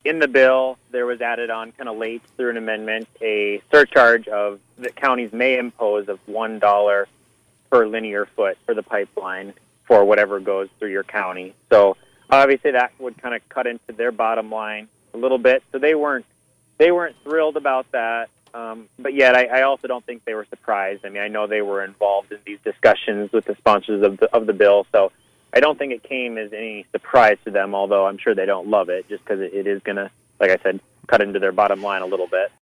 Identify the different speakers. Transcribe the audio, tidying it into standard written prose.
Speaker 1: in the bill, there was added on kind of late through an amendment a surcharge of that counties may impose of $1 per linear foot for the pipeline for whatever goes through your county. So obviously that would kind of cut into their bottom line a little bit. So they weren't thrilled about that. But yet I also don't think they were surprised. I mean, I know they were involved in these discussions with the sponsors of the bill. So I don't think it came as any surprise to them, although I'm sure they don't love it just because it is going to, like I said, cut into their bottom line a little bit.